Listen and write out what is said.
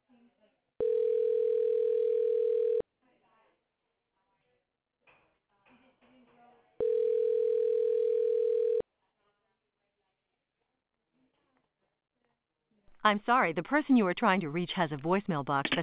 I'm sorry, the person you are trying to reach has a voicemail box that